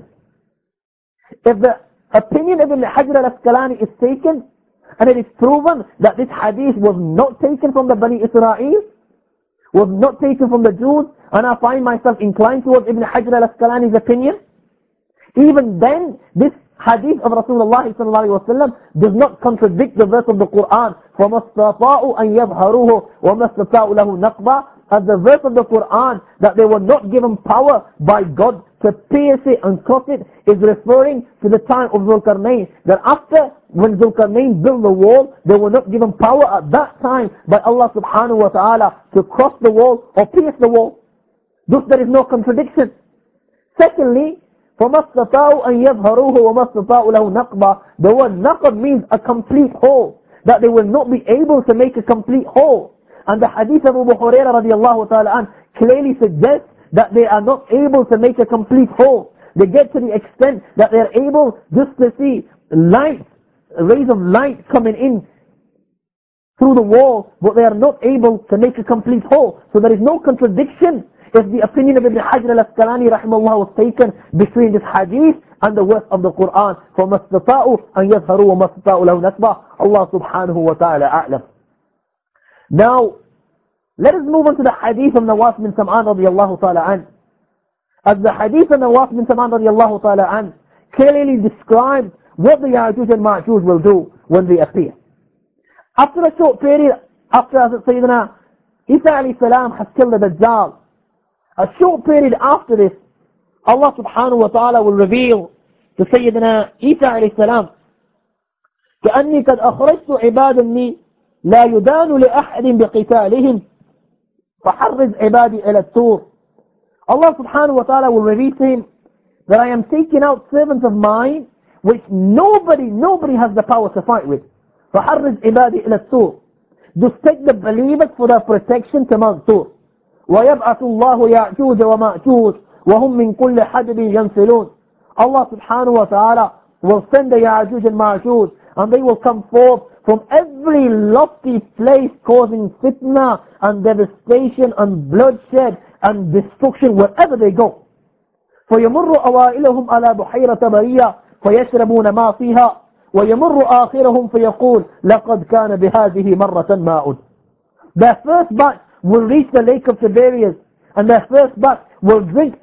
Speaker 1: If the opinion of Ibn Hajar al-Asqalani is taken, and it is proven that this hadith was not taken from the Bani Israel, was not taken from the Jews, and I find myself inclined towards Ibn Hajar al-Asqalani's opinion, even then this hadith of Rasulullah sallallahu alayhi wa sallam does not contradict the verse of the Quran, فَمَا اسْتَطَاعُوا أَن يَظْهَرُوهُ وَمَا اسْتَطَاعُوا لَهُ نَقْبًا, as the verse of the Quran that they were not given power by God to pierce it and cross it is referring to the time of Zulkarnain. That after, when Zulkarnain built the wall, they were not given power at that time by Allah subhanahu wa ta'ala to cross the wall or pierce the wall. Thus there is no contradiction. Secondly, فَمَا اسْتَطَاعُوا أَن يَظْهَرُوهُ وَمَا اسْتَطَاعُوا لَهُ نَقْبًا. The word naqb means a complete hole, that they will not be able to make a complete hole. And the hadith of Abu Hurairah radiallahu ta'ala an clearly suggests that they are not able to make a complete hole. They get to the extent that they are able just to see light, rays of light coming in through the wall, but they are not able to make a complete hole. So there is no contradiction if the opinion of Ibn Hajar al-Asqalani rahimahullah was taken between this hadith and the verse of the Quran. فَمَا اسْتَطَاعُوا أَن يَظْهَرُوا وَمَا اسْتَطَاعُوا لَهُ نَقْبًا. Allah subhanahu wa ta'ala a'lam. Now, let us move on to the hadith of Nawas bin Sam'an radiyallahu ta'ala an. As the hadith of Nawas bin Sam'an radiyallahu ta'ala an clearly describes what the Ya'juj and Ma'juj will do when they appear. After a short period, after Sayyidina Isa alayhi salam has killed the Dajjal, a short period after this, Allah subhanahu wa ta'ala will reveal to Sayyidina Isa alayhi salam, كأني قد أخرجت عبادا لي لا يدان لأحد بقتالهم فحرز عبادي إلى الطور. Allah subhanahu wa ta'ala will reveal to him that I am taking out servants of mine which nobody has the power to fight with. فحرز عبادي إلى الطور. Just take the believers for their protection to Mount Tur. ويبعث الله يعجوج ومأجوج وهم من كل حدب ينسلون. Allah subhanahu wa ta'ala will send the Ya'juj and Ma'juj, and they will come forth from every lofty place causing fitna and devastation and bloodshed and destruction wherever they go. فيمر أوائلهم على بحيرة برية فيشربون ما فيها ويمر آخرهم فيقول لقد كان بهذه مرة ماء. Their first batch will reach the lake of Tiberias, and their first batch will drink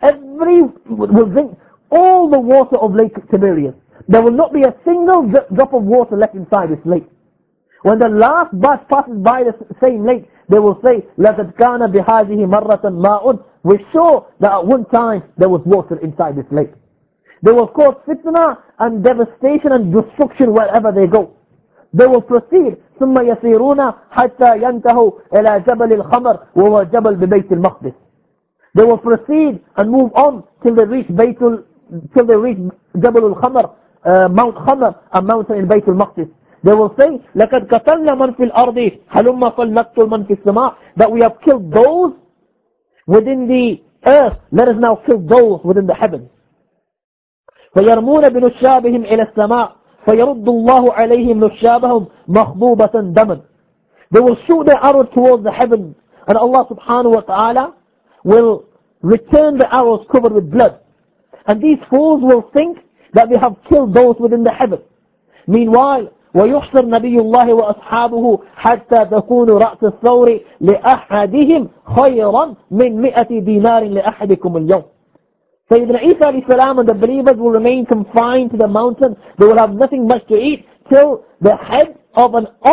Speaker 1: all the water of Lake Tiberias. There will not be a single drop of water left inside this lake. When the last batch passes by the same lake, they will say, لَقَدْ كَانَ بِهَذِهِ مَرَّةً مَاءٌ. We show that at one time there was water inside this lake. They will cause fitna and devastation and destruction wherever they go. They will proceed ثم يسيرون حتى ينتهوا إلى جبل الخمر وهو جبل ببيت المقدس. They will proceed and move on till they reach Jabal al-Khamar, Mount Khamar, a mountain in Bayt al-Maqdis. They will say, لَقَدْ قَتَلْنَا مَنْ فِي الْأَرْضِ هَلُمَّ فَلْنَقْتُلْ مَنْ فِي السَّمَاءِ. That we have killed those within the earth, let us now kill those within the heavens. فَيَرْمُونَ بِنُشَّابِهِمْ إِلَى السَّمَاءِ فَيَرُدُّ اللَّهُ عَلَيْهِمْ نُشَّابَهُمْ مَخْضُوبَةً دَمًا. They will shoot their arrows towards the heavens, and Allah subhanahu wa ta'ala will return the arrows covered with blood. And these fools will think that they have killed those within the heavens. Meanwhile, ويحشر نبي الله وأصحابه حتى تكون رأس الثور لأحدهم خيرا من 100 دينار لأحدكم اليوم. Sayyidina Isa alayhi salam and the believers will remain confined to the mountain. They will have nothing much to eat till the head of an ox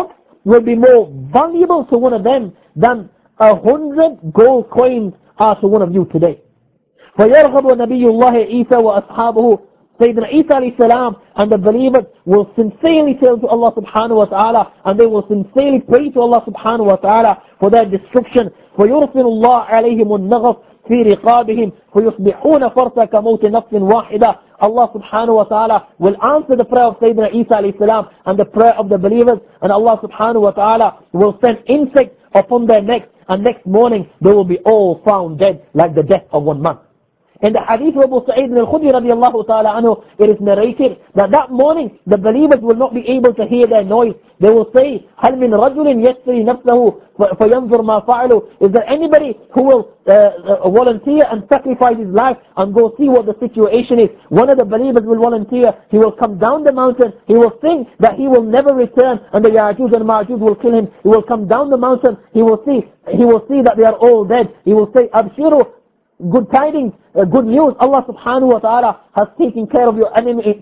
Speaker 1: will be more valuable to one of them than 100 gold coins are to one of you today. فَيَرْغَبُ نَبِيُّ اللَّهِ عِيسَى وَأَصْحَابُهُ Sayyidina Isa alayhi salam and the believers will sincerely turn to Allah subhanahu wa ta'ala, and they will sincerely pray to Allah subhanahu wa ta'ala for their destruction. فَيُرْسِلُ اللَّهُ عَلَيْهِمُ النَّغَفْ فِي رِقَابِهِمْ فَيُصْبِحُونَ فَرْسَ كَمَوْتِ نَفْسٍ وَاحِدَةٍ Allah subhanahu wa ta'ala will answer the prayer of Sayyidina Isa alayhi salam and the prayer of the believers, and Allah subhanahu wa ta'ala will send insects upon their necks, and next morning they will be all found dead like the death of one man. In the hadith of Abu Sa'id al-Khudri radiyallahu ta'ala anhu, it is narrated that morning the believers will not be able to hear their noise. They will say, هَلْ مِنْ رَجُلٍ يَسْرِي نَفْسَهُ فَيَنْظُرْ مَا فَعَلُوا Is there anybody who will volunteer and sacrifice his life and go see what the situation is? One of the believers will volunteer. He will come down the mountain. He will think that he will never return, and the Ya'juj and Ma'juj will kill him. He will come down the mountain. He will see that they are all dead. He will say, Abshiru, good tidings, good news. Allah subhanahu wa ta'ala has taken care of your enemy,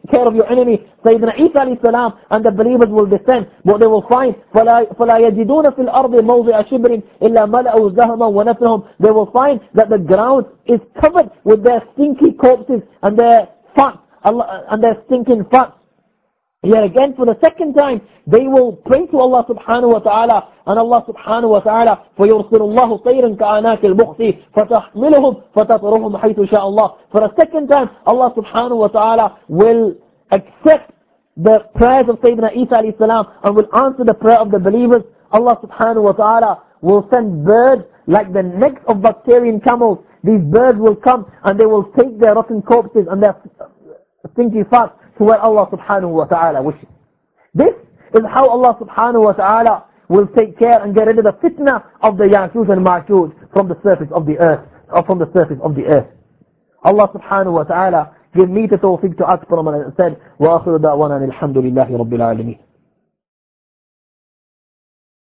Speaker 1: Sayyidina Isa alayhi salam and the believers will descend. What they will find, فَلَا يَجِدُونَ فِي الْأَرْضِ مَوْضِعَ شِبْرٍ إِلَّا مَلَأُوا زَهْمًا وَنَفْلَهُم They will find that the ground is covered with their stinky corpses and their fat, and their stinking fat. Yet again, for the second time, they will pray to Allah subhanahu wa ta'ala, and Allah subhanahu wa ta'ala, فَيُرْسِلُ اللَّهُ طَيْرًا كَأَنَاكِ الْبُخْتِ فَتَحْمِلُهُمْ فَتَطْرُهُمْ حَيْثُ شَاءَ اللَّهُ For the second time, Allah subhanahu wa ta'ala will accept the prayers of Sayyidina Isa alayhi salam and will answer the prayer of the believers. Allah subhanahu wa ta'ala will send birds like the necks of bacterian camels. These birds will come and they will take their rotten corpses and their stinky fat to where Allah subhanahu wa ta'ala wishes. This is how Allah subhanahu wa ta'ala will take care and get rid of the fitna of the Ya'juj and Ma'juj from the surface of the earth, Allah subhanahu wa ta'ala give me the tawfiq to act from and said, وَآخِرُ دَعْوَانَا الْحَمْدُ لِلَّهِ رَبِّ الْعَالَمِينَ.